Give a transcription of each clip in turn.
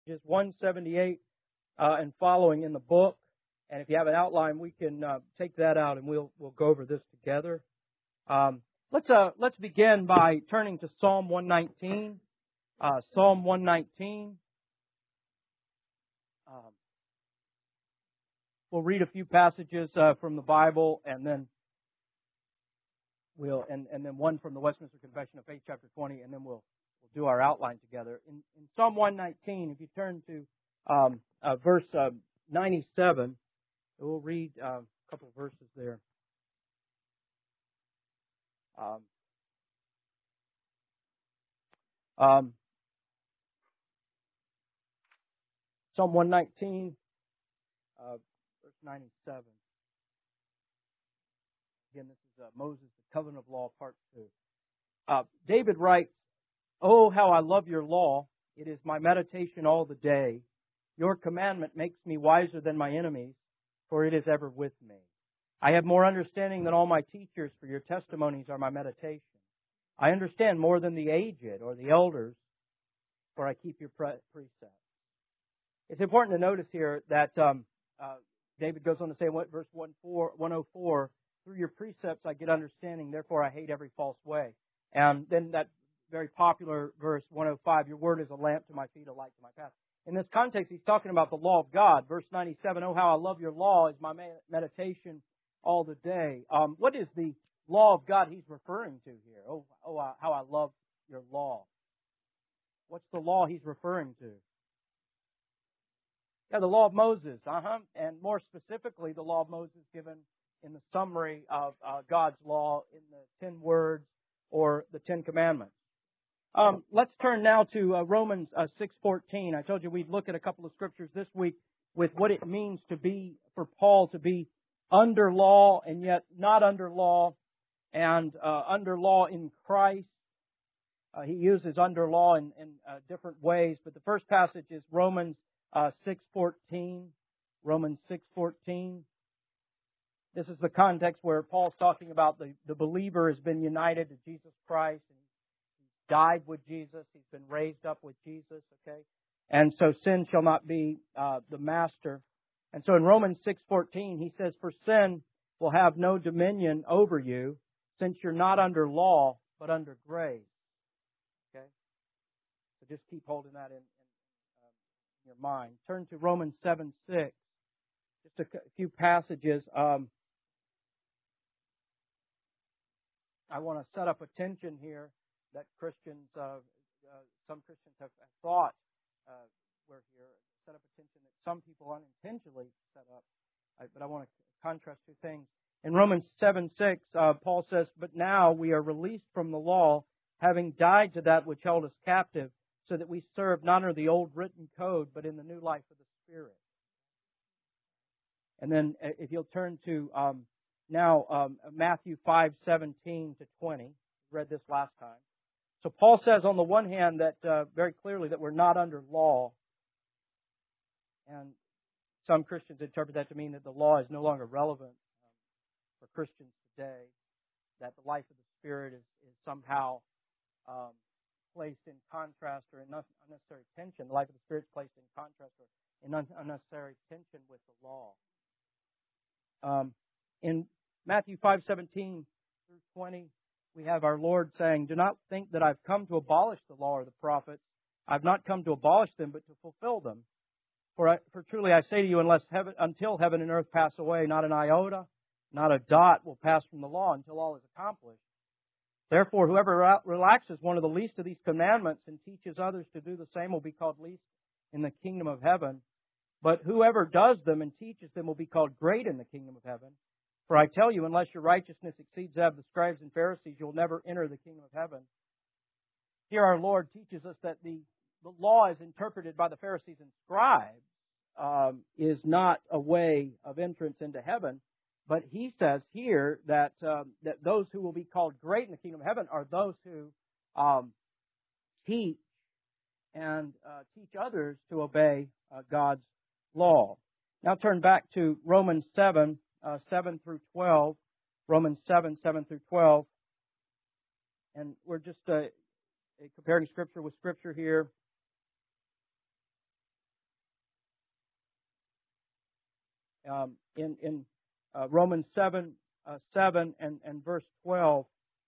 Just 178 and following in the book. And if you have an outline, we can take that out and we'll go over this together. Let's begin by turning to Psalm 119. Psalm 119. We'll read a few passages from the Bible, and then and then one from the Westminster Confession of Faith, chapter 20, and then we'll do our outline together. In Psalm 119, if you turn to verse 97, we'll read a couple of verses there. Psalm 119, verse 97. Again, this is Moses, the Covenant of Law, part 2. David writes, "Oh, how I love your law. It is my meditation all the day. Your commandment makes me wiser than my enemies, for it is ever with me. I have more understanding than all my teachers, for your testimonies are my meditation. I understand more than the aged or the elders, for I keep your precepts." It's important to notice here that David goes on to say, verse 104, "Through your precepts I get understanding, therefore I hate every false way." And then that very popular verse 105, "Your word is a lamp to my feet, a light to my path." In this context, he's talking about the law of God. Verse 97, "Oh, how I love your law is my meditation all the day." What is the law of God he's referring to here? Oh, how I love your law. What's the law he's referring to? Yeah, the law of Moses. And more specifically, the law of Moses given in the summary of God's law in the 10 words or the 10 commandments. Let's turn now to Romans 6:14. I told you we'd look at a couple of scriptures this week with what it means for Paul to be under law and yet not under law, and under law in Christ. He uses under law in different ways, but the first passage is Romans 6:14. Romans 6:14. This is the context where Paul's talking about the believer has been united to Jesus Christ, and he's died with Jesus, he's been raised up with Jesus, okay? And so sin shall not be the master. And so in Romans 6:14, he says, "For sin will have no dominion over you, since you're not under law, but under grace." Okay? So just keep holding that in your mind. Turn to Romans 7:6. Just a few passages. I want to set up a tension here that Christians, some Christians have thought we're here. Set up a tension that some people unintentionally set up. But I want to contrast two things. In Romans 7:6, Paul says, "But now we are released from the law, having died to that which held us captive, so that we serve not under the old written code, but in the new life of the Spirit." And then if you'll turn to Matthew 5:17 to 20. We read this last time. So Paul says on the one hand that very clearly that we're not under law. And some Christians interpret that to mean that the law is no longer relevant for Christians today. That the life of the Spirit is somehow placed in contrast or in unnecessary tension. The life of the Spirit is placed in contrast or in unnecessary tension with the law. In Matthew 5:17 through 20, we have our Lord saying, "Do not think that I've come to abolish the law or the prophets. I've not come to abolish them, but to fulfill them. For truly I say to you, until heaven and earth pass away, not an iota, not a dot will pass from the law until all is accomplished. Therefore, whoever relaxes one of the least of these commandments and teaches others to do the same will be called least in the kingdom of heaven. But whoever does them and teaches them will be called great in the kingdom of heaven. For I tell you, unless your righteousness exceeds that of the scribes and Pharisees, you'll never enter the kingdom of heaven." Here our Lord teaches us that the law as interpreted by the Pharisees and scribes is not a way of entrance into heaven. But he says here that those who will be called great in the kingdom of heaven are those who teach and teach others to obey God's law. Now turn back to Romans 7, 7 through 12. Romans 7, 7 through 12. And we're just comparing Scripture with Scripture here. in Romans 7 and verse 12.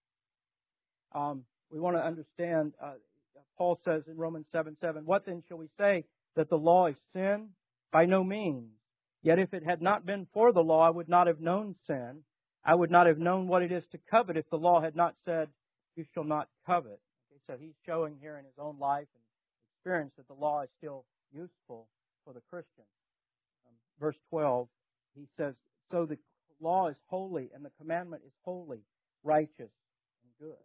We want to understand, Paul says in Romans 7:7, "What then shall we say? That the law is sin? By no means. Yet if it had not been for the law, I would not have known sin. I would not have known what it is to covet if the law had not said, you shall not covet." Okay, so he's showing here in his own life and experience that the law is still useful for the Christian. Verse 12, he says, "So the law is holy and the commandment is holy, righteous, and good."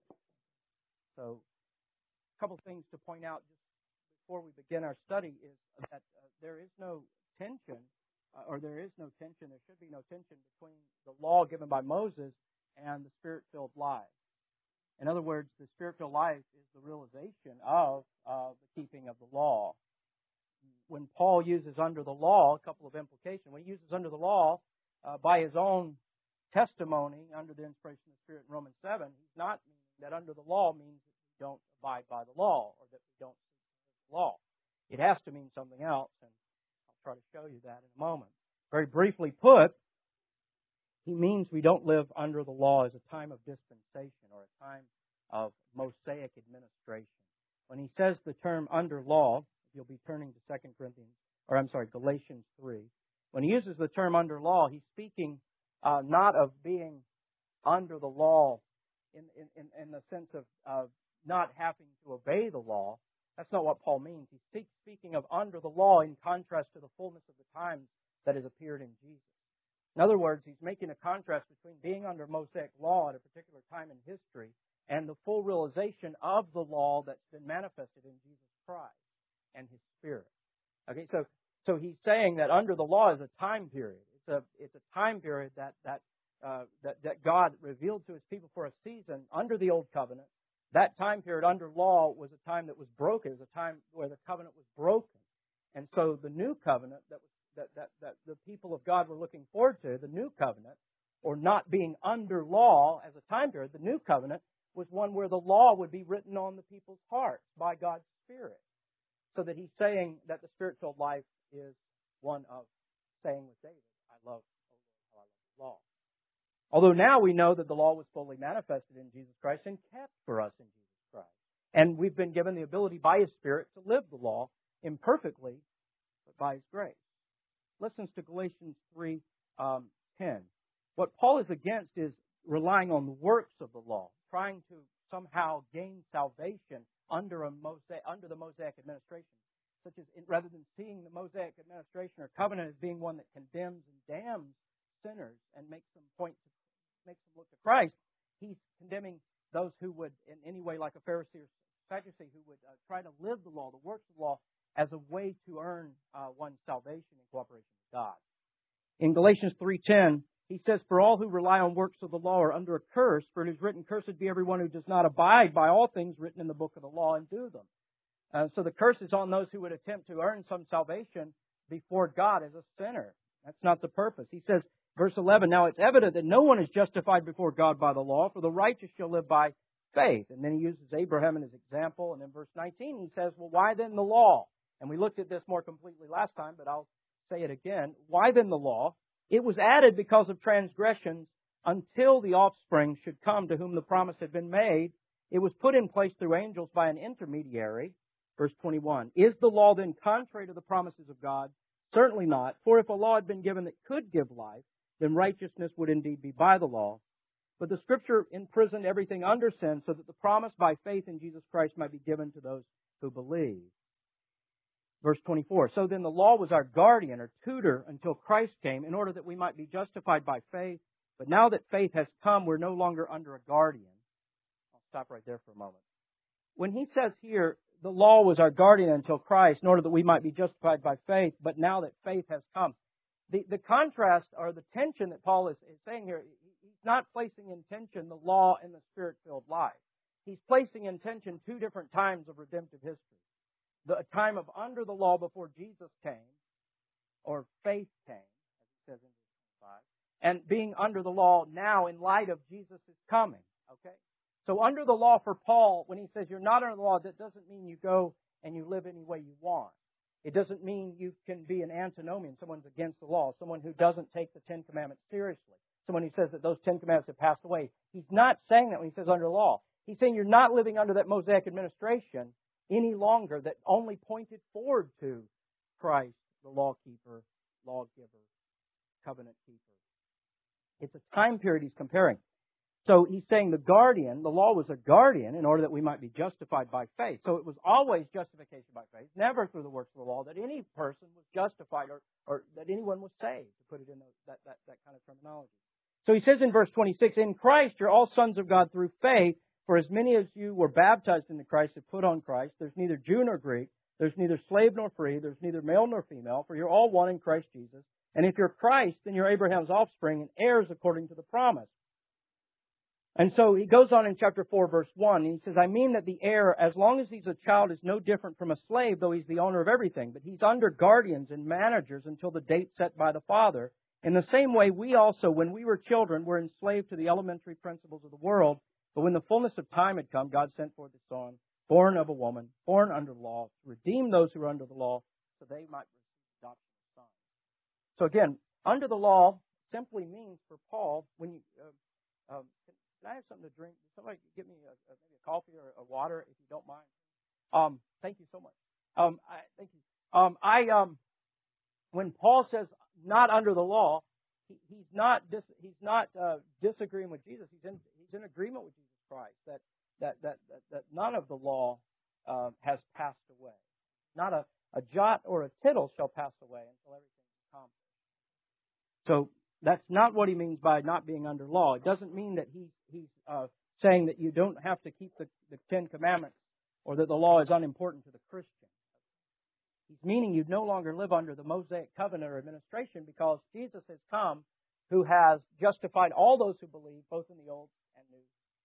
So a couple things to point out just before we begin our study is that there is no tension, there should be no tension between the law given by Moses and the Spirit-filled life. In other words, the Spirit-filled life is the realization of the keeping of the law. When Paul uses under the law, a couple of implications. When he uses under the law, by his own testimony, under the inspiration of the Spirit in Romans 7, he's not meaning that under the law means that we don't abide by the law or that we don't keep the law. It has to mean something else, and I'll try to show you that in a moment. Very briefly put, he means we don't live under the law as a time of dispensation or a time of Mosaic administration. When he says the term under law, you'll be turning to Galatians 3. When he uses the term under law, he's speaking not of being under the law in the sense of not having to obey the law. That's not what Paul means. He's speaking of under the law in contrast to the fullness of the times that has appeared in Jesus. In other words, he's making a contrast between being under Mosaic law at a particular time in history and the full realization of the law that's been manifested in Jesus Christ and His Spirit. Okay, so he's saying that under the law is a time period. It's a time period that God revealed to His people for a season under the Old Covenant. That time period under law was a time that was broken. It was a time where the covenant was broken, and so the new covenant that the people of God were looking forward to, the new covenant, or not being under law as a time period, the new covenant was one where the law would be written on the people's hearts by God's Spirit. So that he's saying that the Spirit-filled life is one of saying with David, I love, oh Lord, how I love the law. Although now we know that the law was fully manifested in Jesus Christ and kept for us in Jesus Christ. And we've been given the ability by His Spirit to live the law imperfectly, but by His grace. Listen to Galatians 3:10. What Paul is against is relying on the works of the law, trying to somehow gain salvation under the Mosaic administration, such as rather than seeing the Mosaic administration or covenant as being one that condemns and damns sinners and makes them look to Christ, he's condemning those who would, in any way, like a Pharisee or Sadducee, who would try to live the law, the works of the law, as a way to earn one's salvation in cooperation with God. In Galatians 3:10, he says, "For all who rely on works of the law are under a curse, for it is written, cursed be everyone who does not abide by all things written in the book of the law and do them." So the curse is on those who would attempt to earn some salvation before God as a sinner. That's not the purpose. He says, verse 11, "Now it's evident that no one is justified before God by the law, for the righteous shall live by faith." And then he uses Abraham in his example. And in verse 19, he says, "Well, why then the law?" And we looked at this more completely last time, but I'll say it again. Why then the law? It was added because of transgressions until the offspring should come to whom the promise had been made. It was put in place through angels by an intermediary. Verse 21. "Is the law then contrary to the promises of God? Certainly not. For if a law had been given that could give life, then righteousness would indeed be by the law. But the Scripture imprisoned everything under sin so that the promise by faith in Jesus Christ might be given to those who believe." Verse 24, "So then the law was our guardian or tutor until Christ came in order that we might be justified by faith. But now that faith has come, we're no longer under a guardian." I'll stop right there for a moment. When he says here, the law was our guardian until Christ in order that we might be justified by faith, but now that faith has come. The contrast or the tension that Paul is saying here, he's not placing in tension the law and the Spirit-filled life. He's placing in tension two different times of redemptive history. The time of under the law before Jesus came, or faith came, as it says in verse 5, and being under the law now in light of Jesus' coming. Okay? So under the law for Paul, when he says you're not under the law, that doesn't mean you go and you live any way you want. It doesn't mean you can be an antinomian, someone's against the law, someone who doesn't take the Ten Commandments seriously, someone who says that those Ten Commandments have passed away. He's not saying that when he says under law. He's saying you're not living under that Mosaic administration any longer that only pointed forward to Christ, the lawkeeper, lawgiver, covenant keeper. It's a time period he's comparing. So he's saying the law was a guardian in order that we might be justified by faith. So it was always justification by faith, never through the works of the law, that any person was justified or that anyone was saved, to put it in that kind of terminology. So he says in verse 26, in Christ you're all sons of God through faith, for as many as you were baptized into Christ have put on Christ. There's neither Jew nor Greek, there's neither slave nor free, there's neither male nor female, for you're all one in Christ Jesus. And if you're Christ, then you're Abraham's offspring and heirs according to the promise. And so he goes on in chapter 4, verse 1, and he says, I mean that the heir, as long as he's a child, is no different from a slave, though he's the owner of everything. But he's under guardians and managers until the date set by the Father. In the same way, we also, when we were children, were enslaved to the elementary principles of the world. But when the fullness of time had come, God sent forth His Son, born of a woman, born under the law, to redeem those who are under the law, so they might receive adoption of sons. So again, under the law simply means for Paul, when you... can I have something to drink? Somebody give me maybe a coffee or a water, if you don't mind. Thank you so much. Thank you. When Paul says not under the law, he's not disagreeing with Jesus. He's in agreement with Jesus Christ that none of the law has passed away. Not a jot or a tittle shall pass away until everything is accomplished. So that's not what he means by not being under law. It doesn't mean that he's saying that you don't have to keep the Ten Commandments or that the law is unimportant to the Christian. He's meaning you no longer live under the Mosaic covenant or administration because Jesus has come who has justified all those who believe, both in the Old and New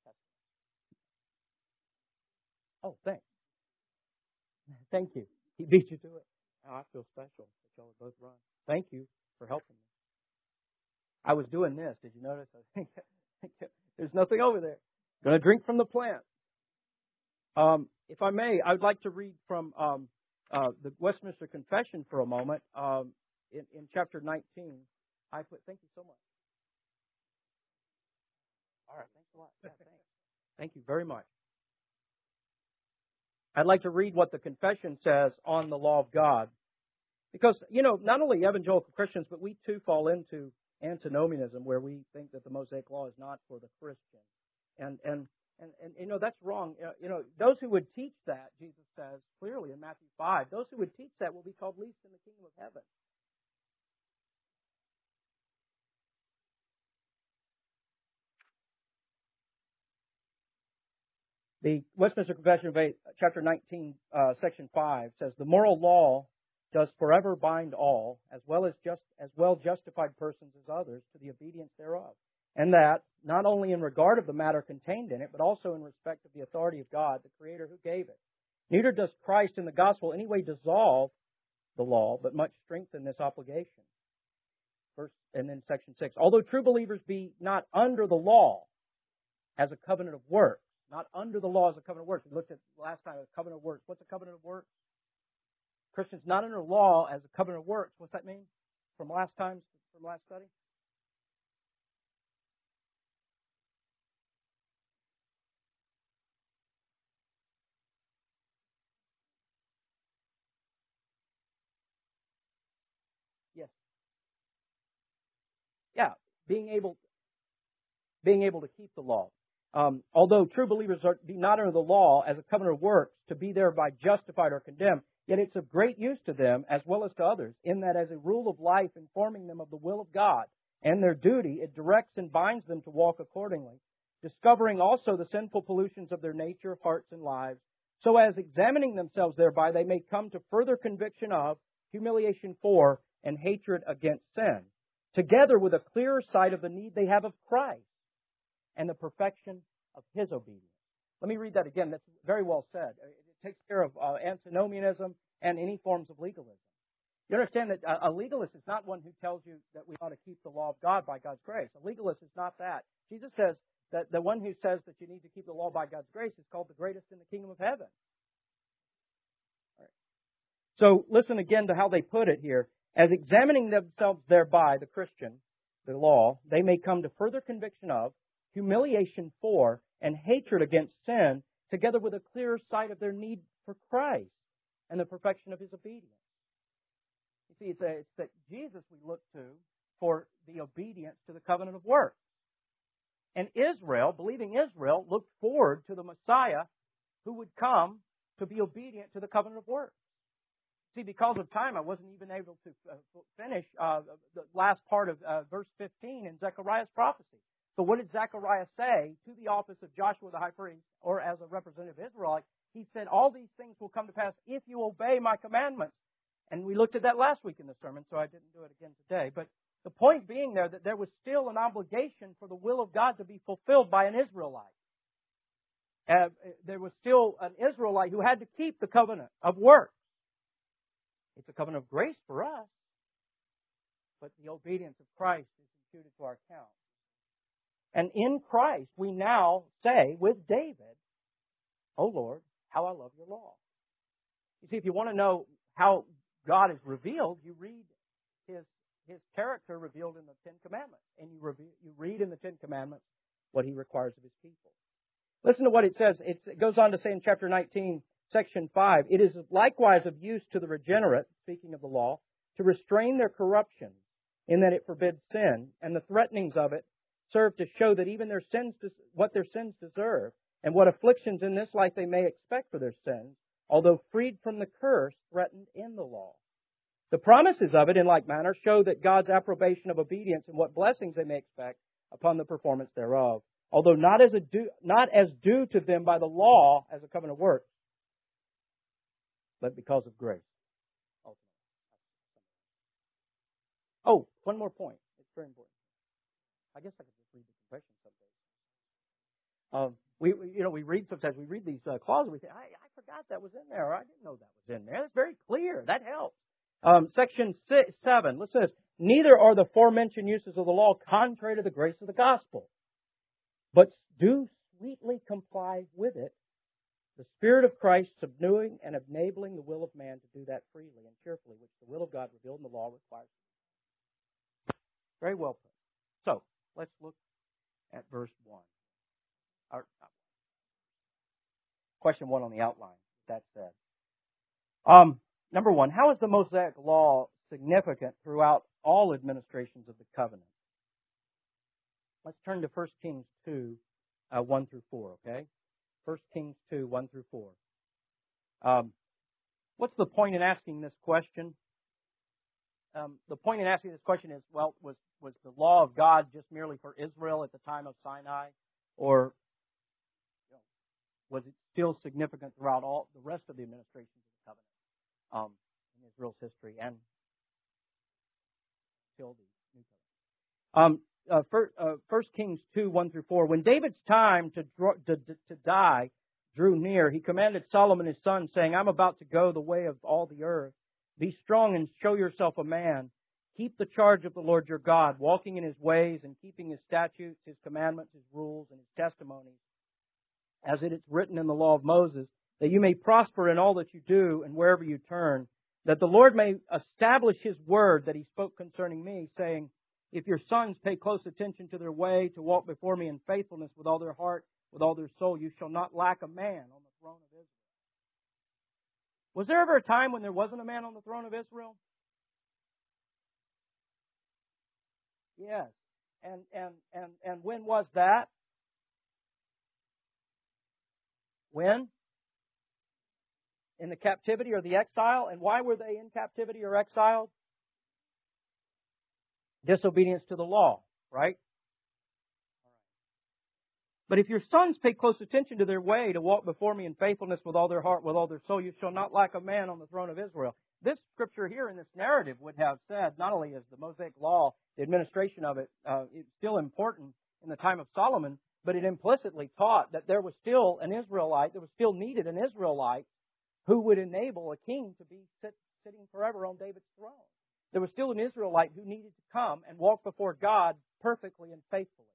Testament. Oh, thanks. Thank you. He beat you to it. Oh, I feel special that y'all are both run. Thank you for helping me. I was doing this. Did you notice? There's nothing over there. I'm going to drink from the plant. If I may, I would like to read from the Westminster Confession for a moment. In chapter 19, thank you so much. All right, thanks a lot. Yeah, thanks. Thank you very much. I'd like to read what the Confession says on the law of God. Because, not only evangelical Christians, but we too fall into antinomianism, where we think that the Mosaic law is not for the Christian. And that's wrong. Those who would teach that, Jesus says clearly in Matthew 5, those who would teach that will be called least in the kingdom of heaven. The Westminster Confession of Faith, chapter 19, section 5, says, the moral law does forever bind all, as well justified persons as others, to the obedience thereof. And that, not only in regard of the matter contained in it, but also in respect of the authority of God, the Creator who gave it. Neither does Christ in the gospel in any way dissolve the law, but much strengthen this obligation. And then section 6. Although true believers be not under the law as a covenant of works, not under the law as a covenant of works. We looked at last time a covenant of works. What's a covenant of works? Christians not under law as a covenant of works. What's that mean? From last study? Yes. Yeah, being able to keep the law. Although true believers be not under the law as a covenant of works to be thereby justified or condemned, yet it's of great use to them as well as to others, in that as a rule of life informing them of the will of God and their duty, it directs and binds them to walk accordingly, discovering also the sinful pollutions of their nature, hearts, and lives, so as examining themselves thereby they may come to further conviction of, humiliation for, and hatred against sin, together with a clearer sight of the need they have of Christ and the perfection of His obedience. Let me read that again. That's very well said. It takes care of antinomianism and any forms of legalism. You understand that a legalist is not one who tells you that we ought to keep the law of God by God's grace. A legalist is not that. Jesus says that the one who says that you need to keep the law by God's grace is called the greatest in the kingdom of heaven. All right. So listen again to how they put it here. As examining themselves thereby, the Christian, the law, they may come to further conviction of, humiliation for, and hatred against sin, together with a clearer sight of their need for Christ and the perfection of His obedience. You see, it's that Jesus we look to for the obedience to the covenant of works. And Israel, believing Israel, looked forward to the Messiah who would come to be obedient to the covenant of works. See, because of time, I wasn't even able to finish the last part of verse 15 in Zechariah's prophecy. So what did Zechariah say to the office of Joshua the high priest, or as a representative Israelite? He said, all these things will come to pass if you obey my commandments. And we looked at that last week in the sermon, so I didn't do it again today. But the point being there that there was still an obligation for the will of God to be fulfilled by an Israelite. There was still an Israelite who had to keep the covenant of works. It's a covenant of grace for us, but the obedience of Christ is imputed to our account. And in Christ, we now say with David, "O Lord, how I love your law." You see, if you want to know how God is revealed, you read His character revealed in the Ten Commandments. And you read in the Ten Commandments what He requires of His people. Listen to what it says. It goes on to say in chapter 19, section 5, "It is likewise of use to the regenerate," speaking of the law, "to restrain their corruption, in that it forbids sin, and the threatenings of it serve to show that even what their sins deserve, and what afflictions in this life they may expect for their sins, although freed from the curse threatened in the law. The promises of it, in like manner, show that God's approbation of obedience and what blessings they may expect upon the performance thereof, although not as due to them by the law as a covenant of works, but because of grace. Oh, one more point. It's very important. I guess I could just read the confession someday. We read sometimes. We read these clauses. We say, I forgot that was in there, or I didn't know that was in there. That's very clear. That helps. Section 7. Listen to this. "Neither are the aforementioned uses of the law contrary to the grace of the gospel, but do sweetly comply with it, the Spirit of Christ subduing and enabling the will of man to do that freely and cheerfully, which the will of God revealed in the law requires." Very well put. So, let's look at verse 1. Question 1 on the outline. That said. Number 1, how is the Mosaic Law significant throughout all administrations of the covenant? Let's turn to 1 Kings 2, 1 through 4, okay? 1 Kings 2, 1 through 4. What's the point in asking this question? The point in asking this question is, well, was the law of God just merely for Israel at the time of Sinai? Or was it still significant throughout all the rest of the administrations of the covenant in Israel's history and till the New Covenant? 1 Kings 2, 1 through 4. "When David's time to die drew near, he commanded Solomon his son, saying, I'm about to go the way of all the earth. Be strong and show yourself a man. Keep the charge of the Lord your God, walking in His ways and keeping His statutes, His commandments, His rules, and His testimonies, as it is written in the law of Moses, that you may prosper in all that you do and wherever you turn, that the Lord may establish His word that He spoke concerning me, saying, if your sons pay close attention to their way to walk before me in faithfulness with all their heart, with all their soul, you shall not lack a man on the throne of Israel." Was there ever a time when there wasn't a man on the throne of Israel? Yes. And when was that? When? In the captivity or the exile. And why were they in captivity or exiled? Disobedience to the law, right? "But if your sons pay close attention to their way to walk before me in faithfulness with all their heart, with all their soul, you shall not lack a man on the throne of Israel." This scripture here in this narrative would have said, not only is the Mosaic Law, the administration of it, it's still important in the time of Solomon, but it implicitly taught that there was still an Israelite, there was still needed an Israelite who would enable a king to be sitting forever on David's throne. There was still an Israelite who needed to come and walk before God perfectly and faithfully.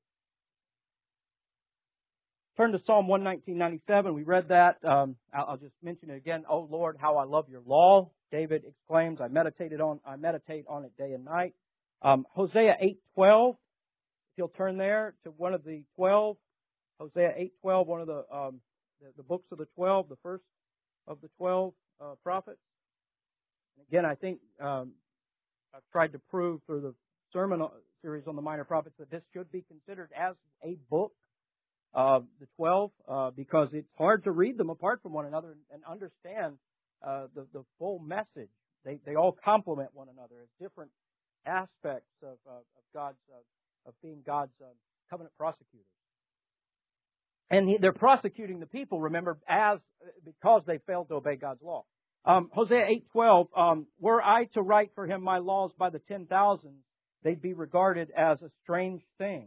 Turn to Psalm 119:97. We read that. I'll just mention it again. "Oh Lord, how I love your law. David exclaims, I meditate on it day and night. Hosea 8:12. If you'll turn there to one of the 12, Hosea 8:12, one of the books of the 12, the first of the 12 prophets. And again, I think I've tried to prove through the sermon series on the minor prophets that this should be considered as a book, the 12, because it's hard to read them apart from one another and understand the full message. They all complement one another as different aspects of God's of being God's covenant prosecutors. And they're prosecuting the people, remember, because they failed to obey God's law. Hosea 8:12, were I to write for him my laws by the 10,000, they'd be regarded as a strange thing.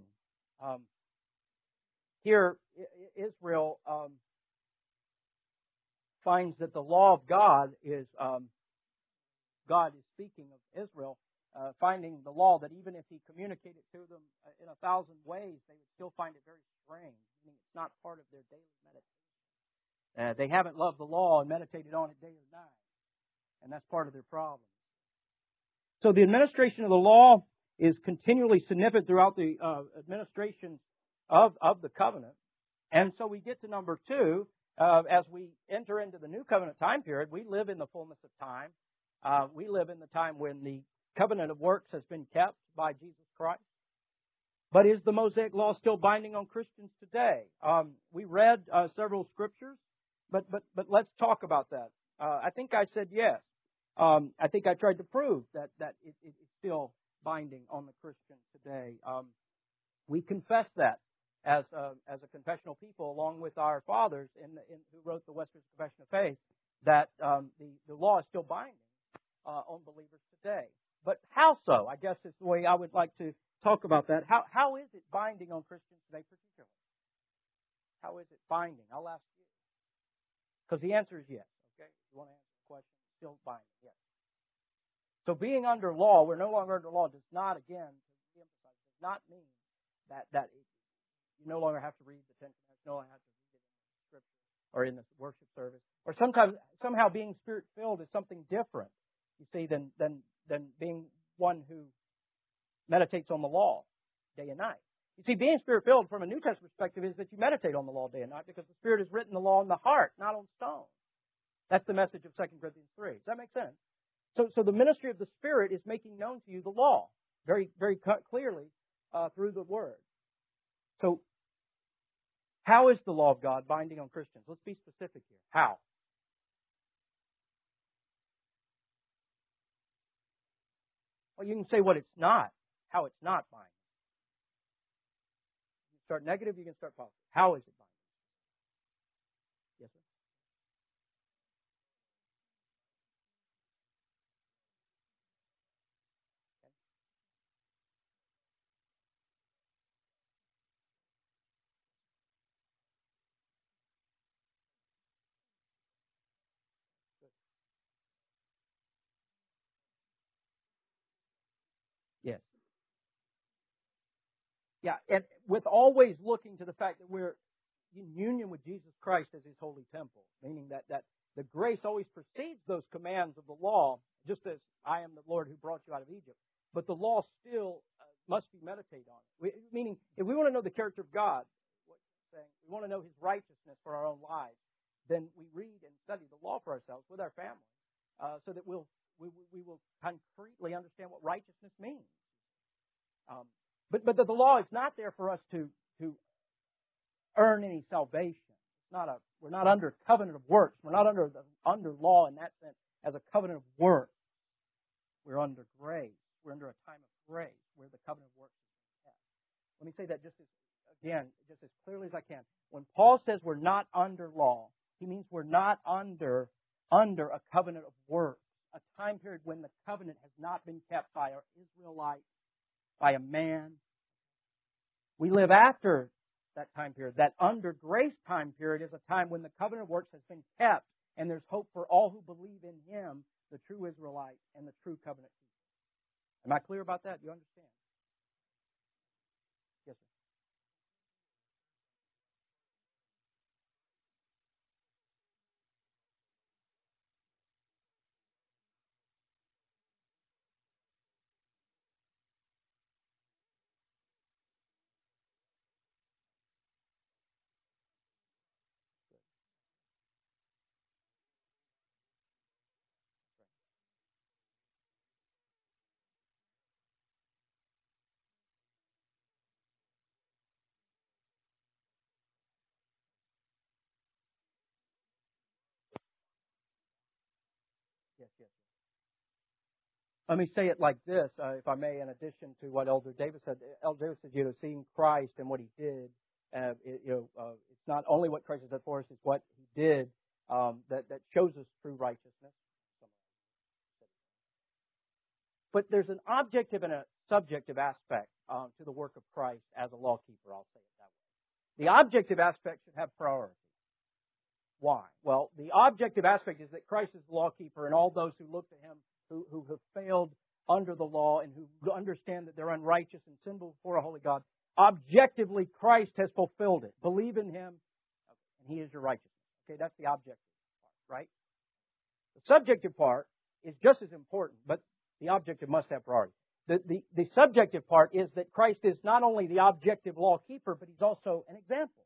Here, Israel finds that the law of God is speaking of Israel, finding the law that even if He communicated to them in 1,000 ways, they would still find it very strange. Meaning it's not part of their daily meditation. They haven't loved the law and meditated on it day or night, and that's part of their problem. So the administration of the law is continually significant throughout the administration of the covenant. And so we get to number 2, as we enter into the new covenant time period, we live in the fullness of time. We live in the time when the covenant of works has been kept by Jesus Christ. But is the Mosaic law still binding on Christians today? We read several scriptures, but let's talk about that. I think I said yes. I think I tried to prove that it's still binding on the Christian today. We confess that as a confessional people, along with our fathers who wrote the Westminster Confession of Faith, that the law is still binding on believers today. But how so? I guess is the way I would like to talk about that. How is it binding on Christians today, particularly? How is it binding? I'll ask you. Because the answer is yes. Okay? If you want to answer the question, it's still binding. Yes. So being under law, we're no longer under law, does not, again, to emphasize, does not mean that you no longer have to read the Ten Commandments, no longer have to read it in the Scripture or in the worship service, or somehow being Spirit-filled is something different, you see, than being one who meditates on the law day and night. You see, being Spirit-filled from a New Testament perspective is that you meditate on the law day and night because the Spirit has written the law in the heart, not on stone. That's the message of 2 Corinthians 3. Does that make sense? So the ministry of the Spirit is making known to you the law very, very clearly through the Word. So how is the law of God binding on Christians? Let's be specific here. How? Well, you can say what it's not, how it's not binding. You can start negative, you can start positive. How is it binding? Yes, sir? Okay. Good. Yes. Yeah, and with always looking to the fact that we're in union with Jesus Christ as His holy temple, meaning that the grace always precedes those commands of the law, just as I am the Lord who brought you out of Egypt. But the law still must be meditated on. Meaning, if we want to know the character of God, what you're saying, we want to know His righteousness for our own lives, then we read and study the law for ourselves with our family, so that we will concretely understand what righteousness means. But the law is not there for us to earn any salvation. We're not under covenant of works. We're not under law in that sense as a covenant of works. We're under grace. We're under a time of grace where the covenant of works is kept. Let me say that just as clearly as I can. When Paul says we're not under law, he means we're not under a covenant of works, a time period when the covenant has not been kept by our Israelites, by a man. We live after that time period. That under grace time period is a time when the covenant of works has been kept, and there's hope for all who believe in Him, the true Israelite and the true covenant people. Am I clear about that? Do you understand? Yes, sir. yes. Let me say it like this, if I may, in addition to what Elder Davis said. Elder Davis said, seeing Christ and what He did, it's not only what Christ has done for us, it's what He did that shows us true righteousness. But there's an objective and a subjective aspect to the work of Christ as a law keeper, I'll say it that way. The objective aspect should have priority. Why? Well, the objective aspect is that Christ is the law keeper, and all those who look to Him who have failed under the law and who understand that they're unrighteous and sinful before a holy God, objectively Christ has fulfilled it. Believe in Him, and He is your righteousness. Okay, that's the objective part, right? The subjective part is just as important, but the objective must have priority. The subjective part is that Christ is not only the objective law keeper, but He's also an example.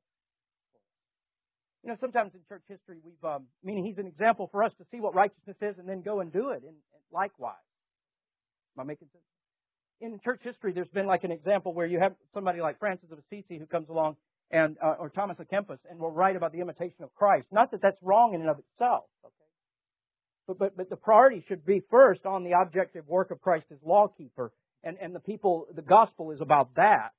Sometimes in church history, meaning He's an example for us to see what righteousness is and then go and do it. And likewise. Am I making sense? In church history, there's been like an example where you have somebody like Francis of Assisi who comes along and or Thomas à Kempis and will write about the imitation of Christ. Not that that's wrong in and of itself, okay? But the priority should be first on the objective work of Christ as lawkeeper, and the gospel is about that.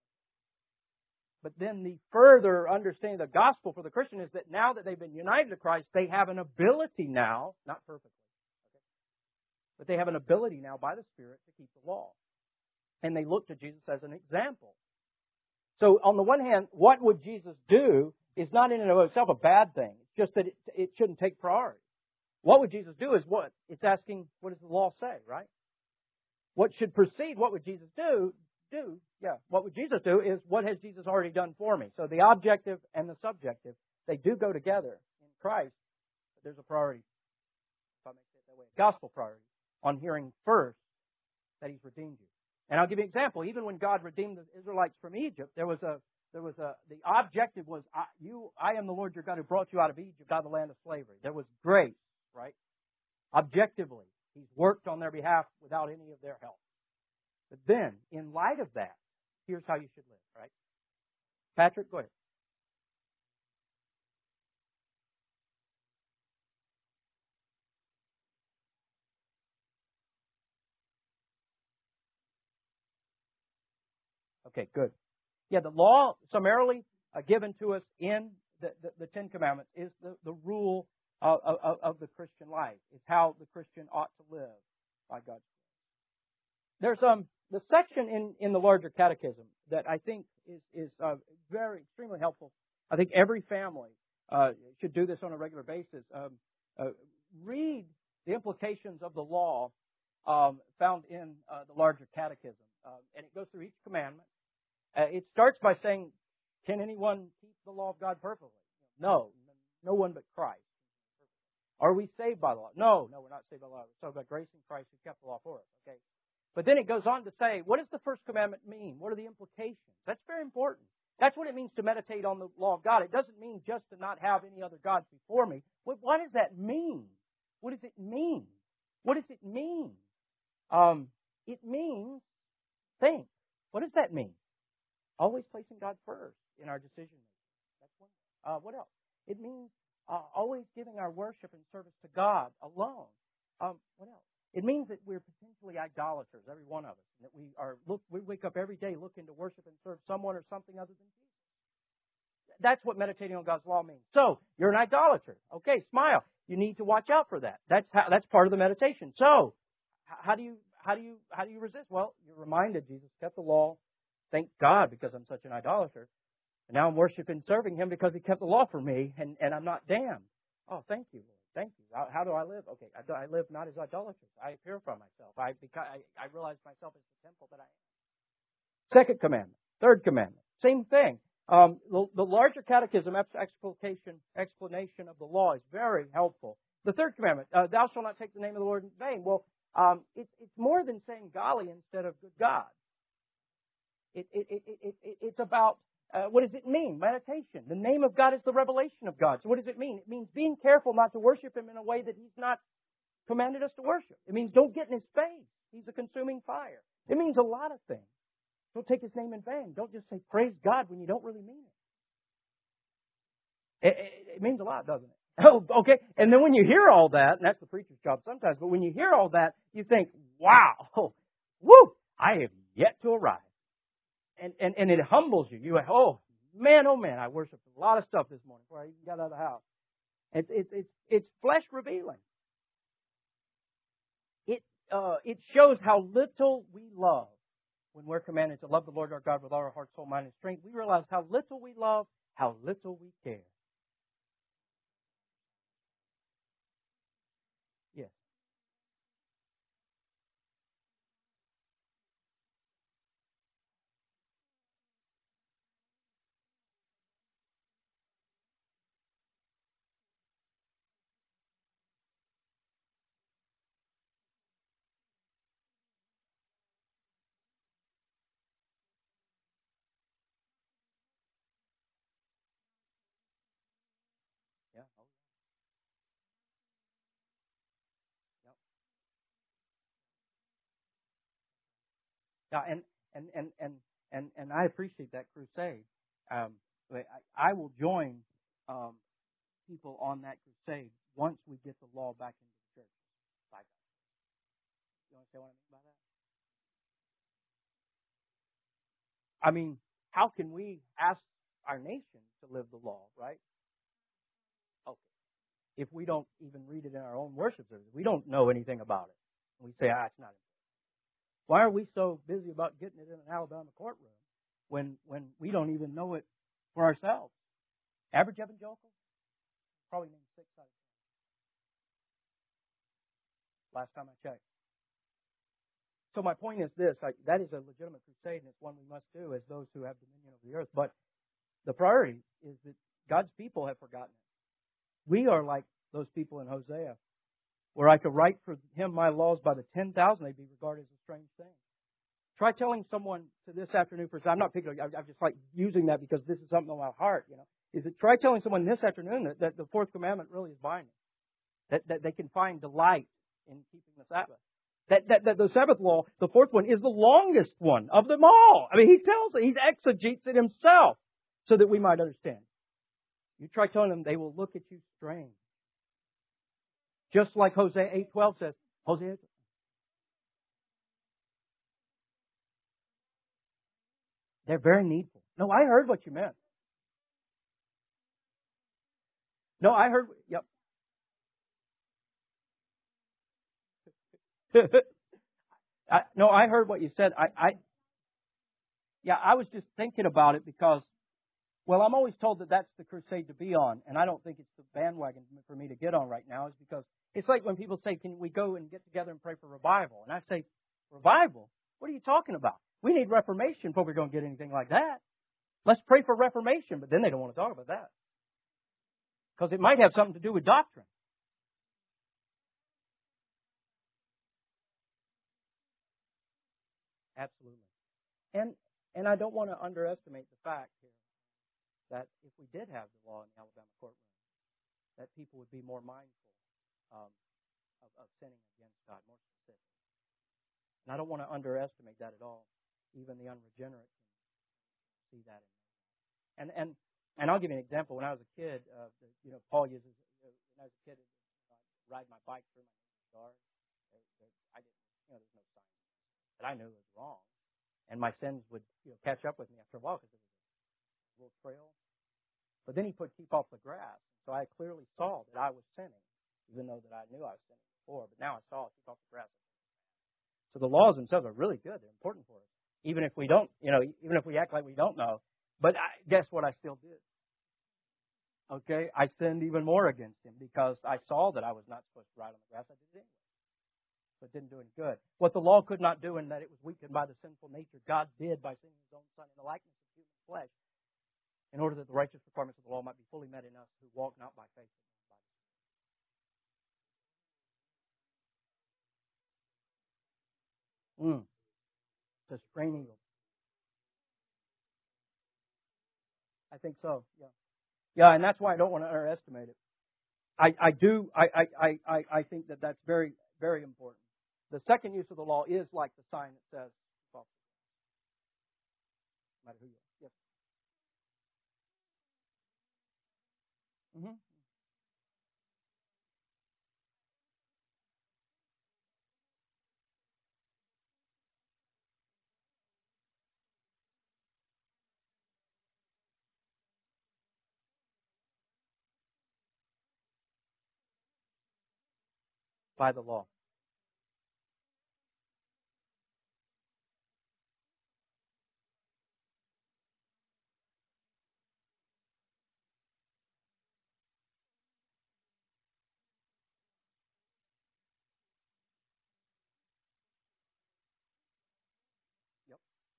But then the further understanding of the gospel for the Christian is that now that they've been united to Christ, they have an ability now, not perfectly, okay, but they have an ability now by the Spirit to keep the law. And they look to Jesus as an example. So on the one hand, what would Jesus do is not in and of itself a bad thing. It's just that it shouldn't take priority. What would Jesus do is what? It's asking, what does the law say, right? What should precede, what would Jesus do? What would Jesus do is, what has Jesus already done for me? So the objective and the subjective, they do go together in Christ, but there's a priority, if I may say it that way, a gospel priority, on hearing first that He's redeemed you. And I'll give you an example. Even when God redeemed the Israelites from Egypt, the objective was, I am the Lord your God who brought you out of Egypt, out of the land of slavery. There was grace, right? Objectively, He's worked on their behalf without any of their help. But then, in light of that, here's how you should live, right? Patrick, go ahead. Okay, good. Yeah, the law summarily given to us in the Ten Commandments is the rule of the Christian life. It's how the Christian ought to live by God's will. There's the section in the larger catechism that I think is very extremely helpful. I think every family should do this on a regular basis. Read the implications of the law found in the larger catechism, and it goes through each commandment. It starts by saying, "Can anyone keep the law of God perfectly?" No one but Christ. Are we saved by the law? No, we're not saved by the law. We're saved by grace in Christ who kept the law for us. Okay. But then it goes on to say, what does the first commandment mean? What are the implications? That's very important. That's what it means to meditate on the law of God. It doesn't mean just to not have any other gods before me. What does that mean? What does it mean? What does it mean? It means think. What does that mean? Always placing God first in our decision making. That's one. What else? It means always giving our worship and service to God alone. What else? It means that we're potentially idolaters, every one of us, and that we wake up every day looking to worship and serve someone or something other than Jesus. That's what meditating on God's law means. So you're an idolater. Okay, smile. You need to watch out for that. That's part of the meditation. So how do you resist? Well, you're reminded Jesus kept the law. Thank God, because I'm such an idolater. And now I'm worshiping and serving Him because He kept the law for me, and I'm not damned. Oh, thank you, Lord. Thank you. How do I live? Okay, I live not as idolaters. I purify myself. I realize myself as the temple that I am. Second commandment. Third commandment. Same thing. The larger catechism explanation of the law is very helpful. The third commandment, thou shalt not take the name of the Lord in vain. Well, it's more than saying golly instead of good God. It's about what does it mean? Meditation. The name of God is the revelation of God. So what does it mean? It means being careful not to worship Him in a way that He's not commanded us to worship. It means don't get in His face. He's a consuming fire. It means a lot of things. Don't take His name in vain. Don't just say praise God when you don't really mean it. It means a lot, doesn't Oh, okay. And then when you hear all that, and that's the preacher's job sometimes, but when you hear all that, you think, wow, woo, I have yet to arrive. And it humbles you. You oh man, I worshiped a lot of stuff this morning before I even got out of the house. It's flesh revealing. It shows how little we love when we're commanded to love the Lord our God with all our heart, soul, mind, and strength. We realize how little we love, how little we care. Yes. Yeah. Oh, yeah. Yeah. And I appreciate that crusade. Um, I will join um, people on that crusade once we get the law back into the church. Like, you understand what I mean by that? I mean, how can we ask our nation to live the law, right? Okay. If we don't even read it in our own worship service, we don't know anything about it. We say, it's not. Why are we so busy about getting it in an Alabama courtroom when we don't even know it for ourselves? Average evangelical? Probably named 6 out of 10. Last time I checked. So my point is this, that is a legitimate crusade, and it's one we must do as those who have dominion over the earth. But the priority is that God's people have forgotten it. We are like those people in Hosea, where I could write for him my laws by the 10,000, they'd be regarded as a strange thing. Try telling someone to this afternoon, I'm not picking, I'm just like using that because this is something on my heart, is that try telling someone this afternoon that the fourth commandment really is binding. That they can find delight in keeping the Sabbath. That the Sabbath law, the fourth one, is the longest one of them all. I mean, he tells it, he exegetes it himself so that we might understand. You try telling them, they will look at you strange. Just like Hosea 8:12 says, Hosea, they're very needful. No, I heard what you meant. No, I heard, yep. I heard what you said. I was just thinking about it because, well, I'm always told that that's the crusade to be on, and I don't think it's the bandwagon for me to get on right now. Is because it's like when people say, "Can we go and get together and pray for revival?" And I say, "Revival? What are you talking about? We need reformation before we're going to get anything like that. Let's pray for reformation." But then they don't want to talk about that because it might have something to do with doctrine. Absolutely. And I don't want to underestimate the fact here that if we did have the law in the Alabama courtroom, that people would be more mindful um, of sinning against God, more specific. And I don't want to underestimate that at all. Even the unregenerate can see that. And I'll give you an example. When I was a kid, Paul uses, when I was a kid, I'd ride my bike through my yard. I didn't, there's no sign that I knew was wrong. And my sins would catch up with me after a while because it was a little trail. But then he put keep off the grass. So I clearly saw that I was sinning, even though that I knew I was sinning before. But now I saw keep off the grass. So the laws themselves are really good. They're important for us. Even if we don't, even if we act like we don't know. But guess what I still did? Okay? I sinned even more against him because I saw that I was not supposed to ride on the grass. I did it anyway. So it didn't do any good. What the law could not do in that it was weakened by the sinful nature, God did by sending His own Son in the likeness of human flesh in order that the righteous requirements of the law might be fully met in us who walk not by faith but by sight. It's a strange evil. I think so. Yeah. Yeah, and that's why I don't want to underestimate it. I think that that's very, very important. The second use of the law is like the sign that says, well, no matter who you are. Yes. Mm-hmm. by the law. Yep.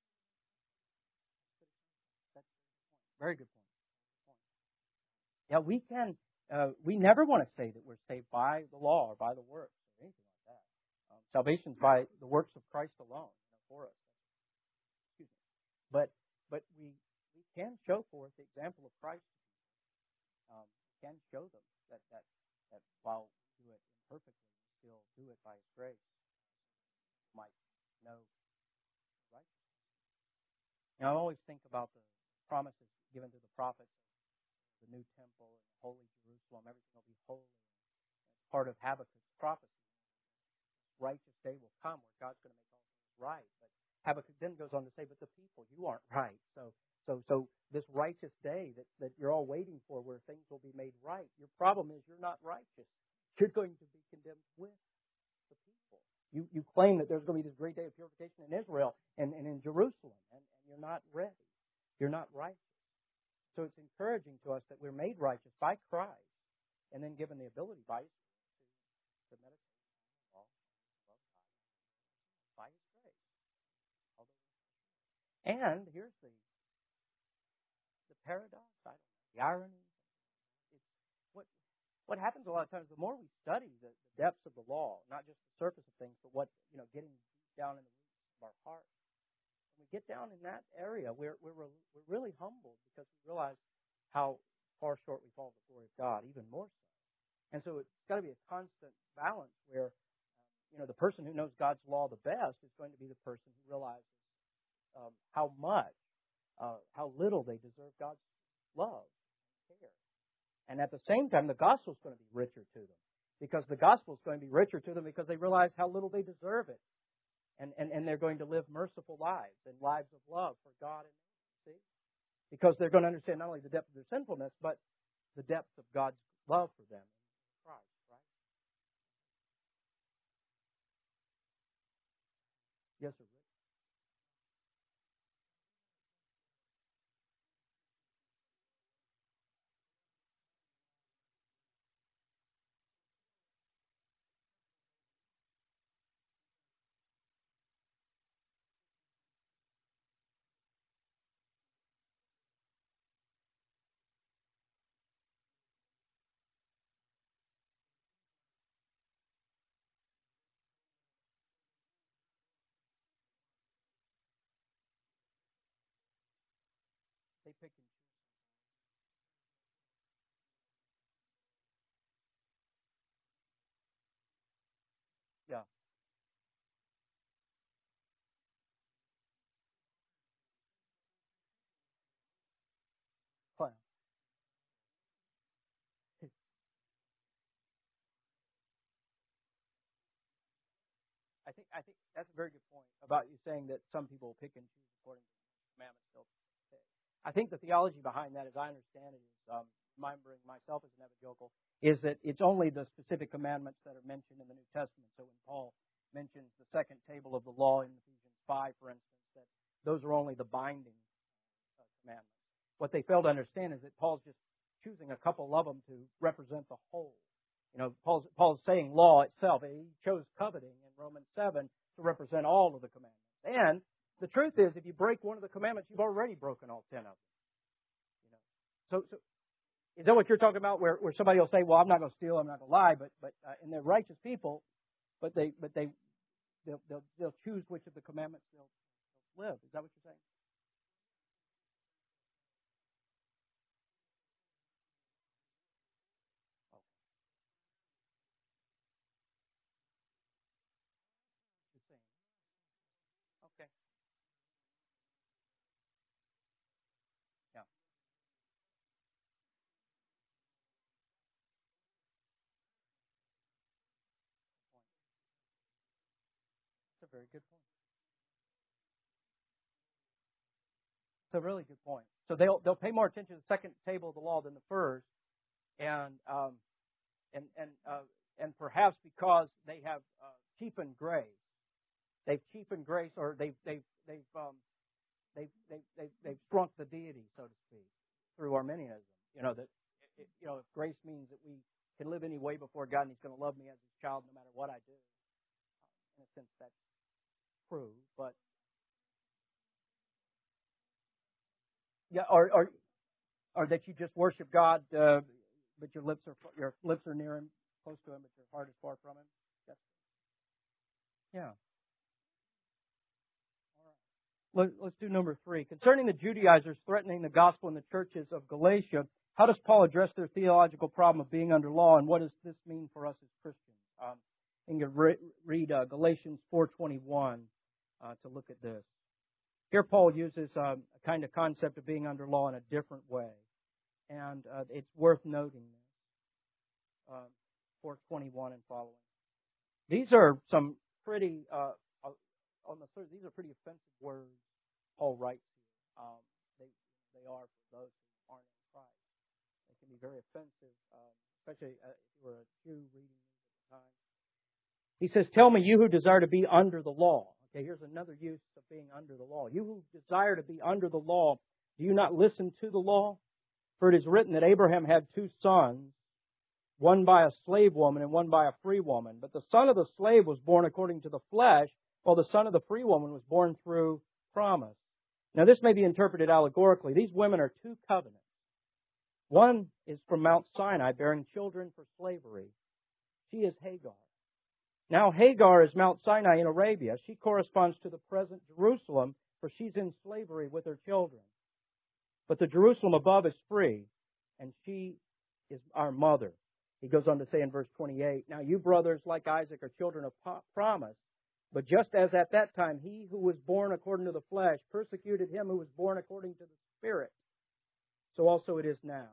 That's very good point. Yeah, we never want to say that we're saved by the law or by the works or anything like that. Salvation's by the works of Christ alone for us. Excuse me. But we can show forth the example of Christ. We can show them that while we do it imperfectly, we still do it by His grace. Might know righteousness. I always think about the promises given to the prophets, the new temple and the holy Jerusalem. Everything will be holy. It's part of Habakkuk's prophecy. Righteous day will come where God's going to make all things right. But Habakkuk then goes on to say, but the people, you aren't right. So this righteous day that you're all waiting for where things will be made right, your problem is you're not righteous. You're going to be condemned with the people. You claim that there's going to be this great day of purification in Israel and in Jerusalem, and you're not ready. You're not righteous. So it's encouraging to us that we're made righteous by Christ and then given the ability by His to meditate on the law of God by His grace. And here's the paradox, the irony. It's what happens a lot of times, the more we study the depths of the law, not just the surface of things, but what, getting down in the roots of our heart. When we get down in that area, we're really humbled because we realize how far short we fall of the glory of God, even more so. And so it's got to be a constant balance where, the person who knows God's law the best is going to be the person who realizes how little they deserve God's love and care. And at the same time, the gospel is going to be richer to them because the gospel is going to be richer to them because they realize how little they deserve it. And they're going to live merciful lives and lives of love for God and man. See? Because they're going to understand not only the depth of their sinfulness, but the depth of God's love for them in Christ, right? Yes, sir. They pick and choose. Yeah. Fine. I think that's a very good point about you saying that some people pick and choose according to the commandments they'll pick. I think the theology behind that, as I understand it, is remembering myself as an evangelical, is that it's only the specific commandments that are mentioned in the New Testament. So when Paul mentions the second table of the law in Ephesians 5, for instance, that those are only the binding commandments. What they fail to understand is that Paul's just choosing a couple of them to represent the whole. Paul's saying law itself. He chose coveting in Romans 7 to represent all of the commandments. And the truth is, if you break one of the commandments, you've already broken all 10 of them. So is that what you're talking about? Where somebody will say, "Well, I'm not going to steal, I'm not going to lie," but and they're righteous people, but they'll choose which of the commandments they'll live. Is that what you're saying? You're saying. Okay. Yeah. That's a very good point. It's a really good point. So they'll pay more attention to the second table of the law than the first, and and perhaps because they have cheapened grace. They've cheapened grace, or they've shrunk the deity, so to speak, through Arminianism. If grace means that we can live any way before God and He's going to love me as His child no matter what I do. In a sense, that's true, but yeah, or that you just worship God, but your lips are near Him, close to Him, but your heart is far from Him. Yes. Yeah. All right. Let's do number 3. Concerning the Judaizers threatening the gospel in the churches of Galatia, how does Paul address their theological problem of being under law, and what does this mean for us as Christians? You can read Galatians 4:21 to look at this. Here Paul uses a kind of concept of being under law in a different way, and it's worth noting this. 4:21 and following. These are some pretty these are pretty offensive words Paul writes here. They are for those who aren't in Christ. They can be very offensive, especially if you were a Jew reading these at the time. He says, "Tell me, you who desire to be under the law." Okay, here's another use of being under the law. "You who desire to be under the law, do you not listen to the law? For it is written that Abraham had 2 sons, one by a slave woman and one by a free woman. But the son of the slave was born according to the flesh, while the son of the free woman was born through promise." Now this may be interpreted allegorically. These women are 2 covenants. One is from Mount Sinai, bearing children for slavery. She is Hagar. Now Hagar is Mount Sinai in Arabia. She corresponds to the present Jerusalem, for she's in slavery with her children. But the Jerusalem above is free, and she is our mother. He goes on to say in verse 28, "Now you brothers, like Isaac, are children of promise. But just as at that time he who was born according to the flesh persecuted him who was born according to the Spirit, so also it is now."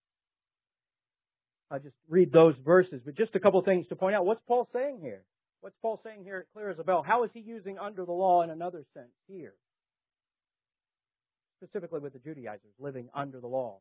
I just read those verses, but just a couple things to point out. What's Paul saying here? What's Paul saying here clear as a bell? How is he using under the law in another sense here? Specifically with the Judaizers living under the law.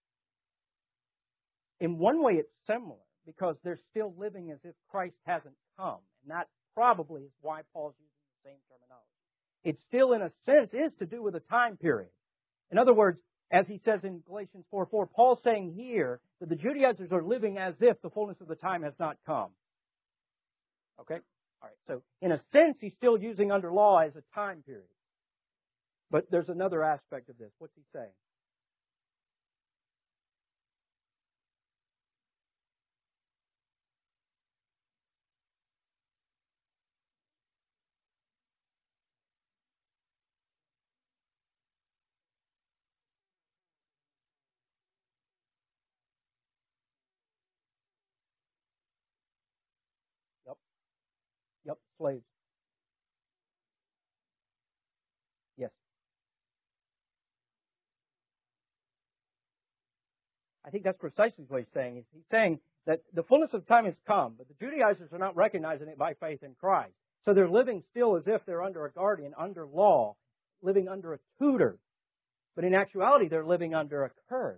In one way it's similar, because they're still living as if Christ hasn't come. And that probably is why Paul's using the same terminology. It still, in a sense, is to do with a time period. In other words, as he says in Galatians 4:4, Paul's saying here that the Judaizers are living as if the fullness of the time has not come. Okay? All right. So, in a sense, he's still using under law as a time period. But there's another aspect of this. What's he saying? Yep, slaves. Yes. I think that's precisely what he's saying. He's saying that the fullness of time has come, but the Judaizers are not recognizing it by faith in Christ. So they're living still as if they're under a guardian, under law, living under a tutor. But in actuality, they're living under a curse.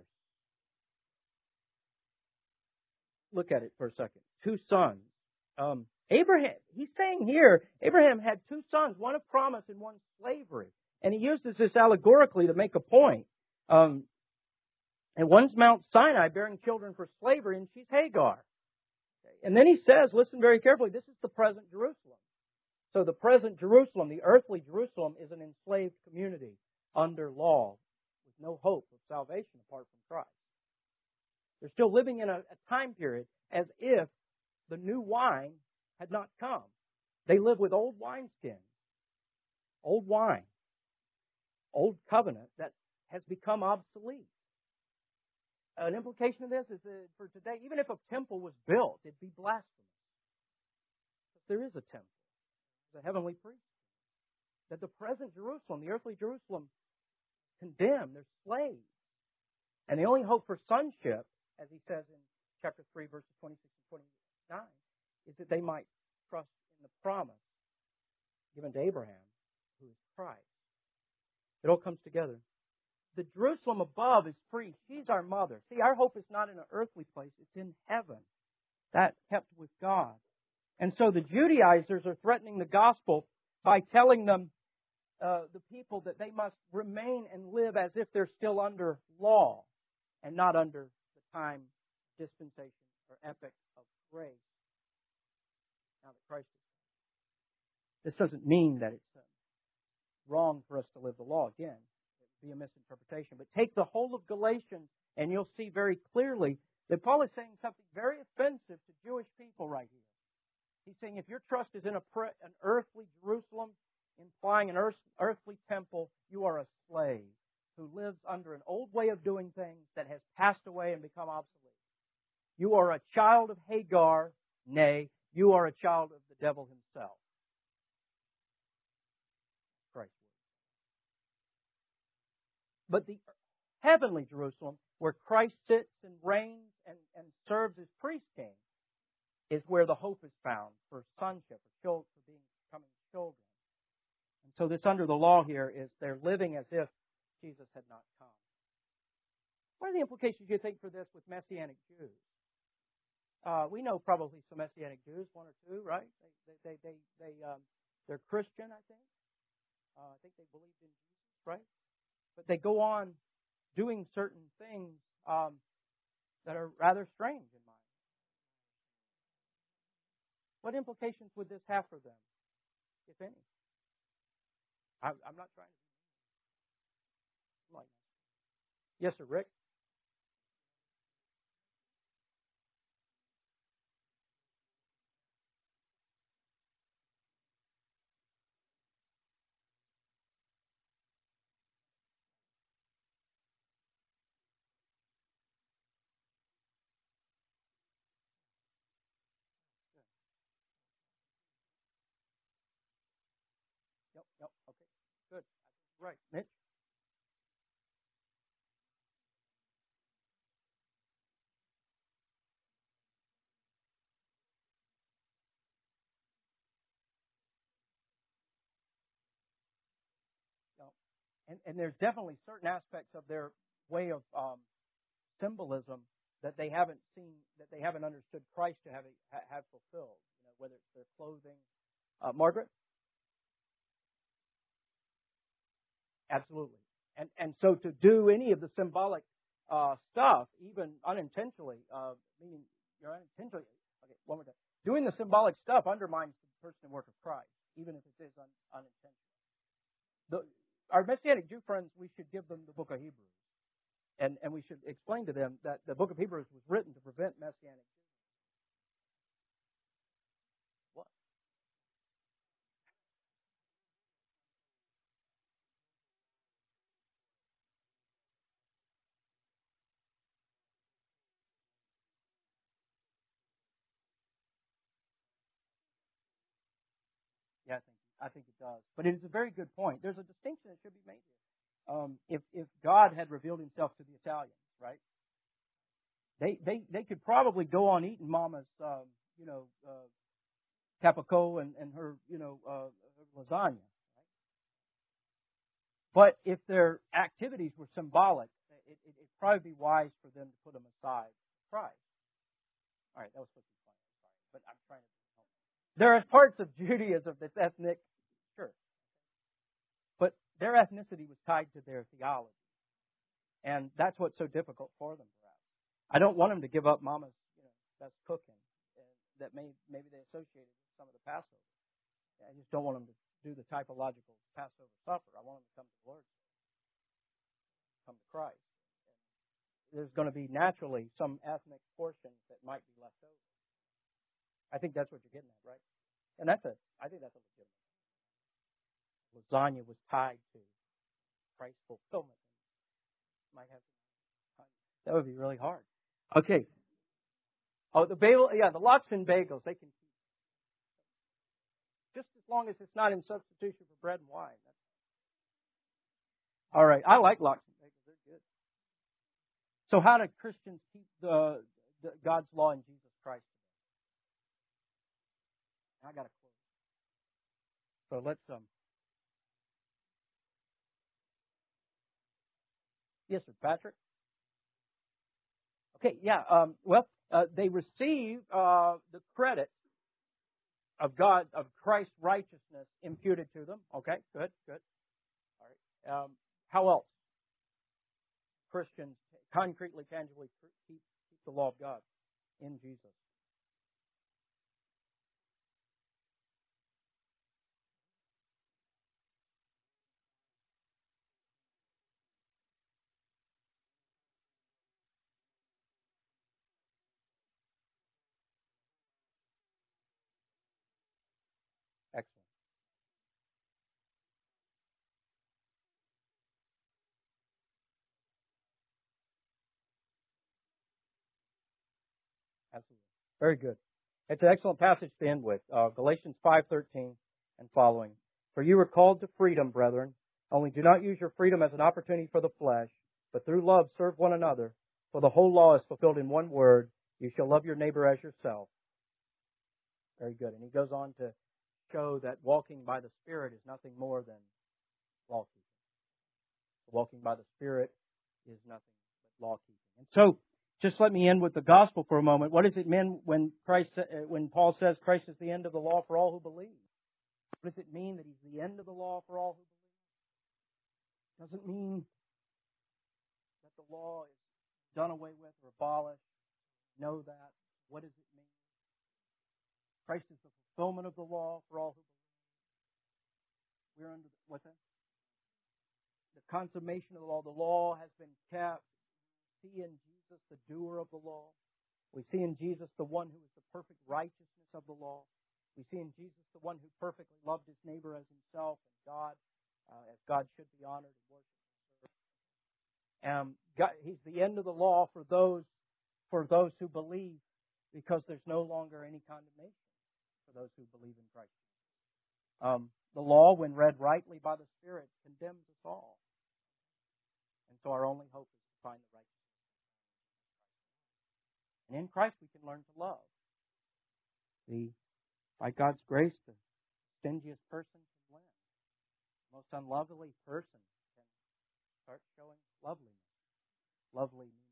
Look at it for a second. 2 sons. Abraham, he's saying here, Abraham had 2 sons, one of promise and one slavery. And he uses this allegorically to make a point. And one's Mount Sinai bearing children for slavery, and she's Hagar. And then he says, listen very carefully, this is the present Jerusalem. So the present Jerusalem, the earthly Jerusalem, is an enslaved community under law with no hope of salvation apart from Christ. They're still living in a time period as if the new wine had not come. They live with old wineskins, old wine, old covenant that has become obsolete. An implication of this is that for today, even if a temple was built, it'd be blasphemous. But there is a temple. There's a heavenly priest. That the present Jerusalem, the earthly Jerusalem, condemned. They're slaves. And the only hope for sonship, as he says in chapter 3, verses 26 and 29, is that they might trust in the promise given to Abraham, who is Christ. It all comes together. The Jerusalem above is free. She's our mother. See, our hope is not in an earthly place. It's in heaven. that kept with God. And so the Judaizers are threatening the gospel by telling them, the people, that they must remain and live as if they're still under law and not under the time, dispensation, or epoch of grace. Now that Christ is. This doesn't mean that it's wrong for us to live the law. Again, it would be a misinterpretation. But take the whole of Galatians and you'll see very clearly that Paul is saying something very offensive to Jewish people right here. He's saying if your trust is in an earthly Jerusalem, implying an earthly temple, you are a slave who lives under an old way of doing things that has passed away and become obsolete. You are a child of Hagar, nay, you are a child of the devil himself. Christ's word. But the heavenly Jerusalem, where Christ sits and reigns and serves as priest king, is where the hope is found for sonship, for becoming children. And so this under the law here is they're living as if Jesus had not come. What are the implications, you think, for this with Messianic Jews? We know probably some Messianic Jews, one or two, right? They're Christian, I think. I think they believed in Jesus, right? But they go on doing certain things that are rather strange in mind. What implications would this have for them, if any? I'm not trying to be like that. Yes, sir, Rick? Yep, okay, good. Right, Mitch? Yep. And there's definitely certain aspects of their way of symbolism that they haven't seen, that they haven't understood Christ to have fulfilled. You know, whether it's their clothing. Margaret? Absolutely. And so to do any of the symbolic stuff, even unintentionally, meaning you're unintentionally, okay, one more time. Doing the symbolic stuff undermines the person and work of Christ, even if it is unintentional. Our Messianic Jew friends, we should give them the book of Hebrews. And we should explain to them that the book of Hebrews was written to prevent Messianic Jews. What? Yeah, I think it does. But it is a very good point. There's a distinction that should be made here. If God had revealed himself to the Italians, right? They could probably go on eating Mama's, capico and her, her lasagna. Right? But if their activities were symbolic, it'd probably be wise for them to put them aside for Christ. All right, that was supposed to be funny. I'm sorry, but I'm trying to. There are parts of Judaism that's ethnic, sure, but their ethnicity was tied to their theology, and that's what's so difficult for them. Perhaps I don't want them to give up Mama's, best cooking that maybe they associated with some of the Passover. I just don't want them to do the typological Passover supper. I want them to come to the Lord, come to Christ. And there's going to be naturally some ethnic portions that might be left over. I think that's what you're getting at, right? And I think that's a legitimate. Lasagna was tied to Christ's fulfillment. Might have that would be really hard. Okay. Oh, the bagel, the lox and bagels, they can keep just as long as it's not in substitution for bread and wine. All right, I like lox and bagels; they're good. So, how do Christians keep the God's law in Jesus Christ? I got to close. So let's Yes, sir, Patrick. Okay, yeah. They receive the credit of God, of Christ's righteousness imputed to them. Okay, good. All right. How else Christians concretely, tangibly keep the law of God in Jesus? Excellent. Absolutely. Very good. It's an excellent passage to end with. Galatians 5:13 and following. For you were called to freedom, brethren. Only do not use your freedom as an opportunity for the flesh, but through love serve one another. For the whole law is fulfilled in one word: you shall love your neighbor as yourself. Very good. And he goes on to show that walking by the Spirit is nothing more than law keeping. Walking by the Spirit is nothing but law keeping. And so, just let me end with the gospel for a moment. What does it mean when Paul says Christ is the end of the law for all who believe? What does it mean that He's the end of the law for all who believe? It doesn't mean that the law is done away with or abolished. Know that. What does it mean? Christ is the fulfillment of the law for all who believe. We're under what's that? The consummation of the law. The law has been kept. We see in Jesus the doer of the law. We see in Jesus the one who is the perfect righteousness of the law. We see in Jesus the one who perfectly loved his neighbor as himself, and God, as God should be honored and worshipped. He's the end of the law for those who believe, because there's no longer any condemnation for those who believe in Christ. The law, when read rightly by the Spirit, condemns us all. And so our only hope is to find the righteousness. And in Christ we can learn to love. By God's grace, the stingiest person can win. The most unlovely person can start showing loveliness. Lovely meaning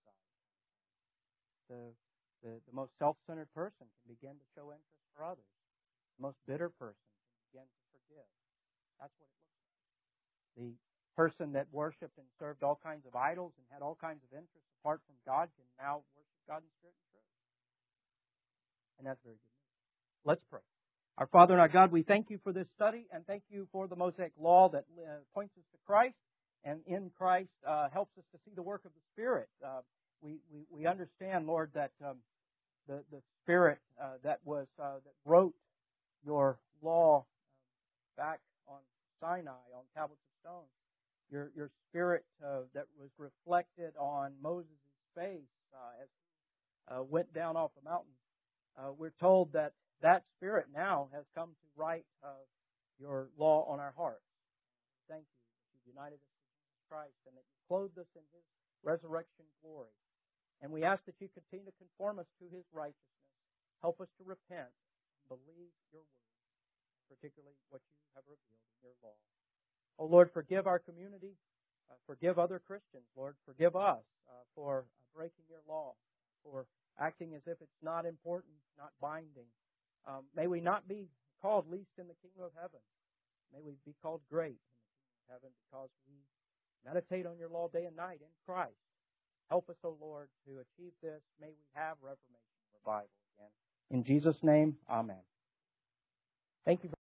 inside. The most self-centered person can begin to show interest for others. The most bitter person can begin to forgive. That's what it looks like. The person that worshipped and served all kinds of idols and had all kinds of interests apart from God can now worship God in spirit and truth. And that's very good news. Let's pray. Our Father and our God, we thank you for this study, and thank you for the Mosaic Law that points us to Christ, and in Christ helps us to see the work of the Spirit. We understand, Lord, that the Spirit that wrote your law back on Sinai, on tablets of stone, your Spirit that was reflected on Moses' face as went down off the mountain. We're told that Spirit now has come to write your law on our hearts. Thank you that you united us with Jesus Christ and that you clothed us in His resurrection glory. And we ask that you continue to conform us to His righteousness. Help us to repent and believe your word, particularly what you have revealed in your law. Oh, Lord, forgive our community. Forgive other Christians, Lord. Forgive us for breaking your law, for acting as if it's not important, not binding. May we not be called least in the kingdom of heaven. May we be called great in the kingdom of heaven because we meditate on your law day and night in Christ. Help us, O Lord, to achieve this. May we have reformation, revival again. In Jesus' name, amen. Thank you.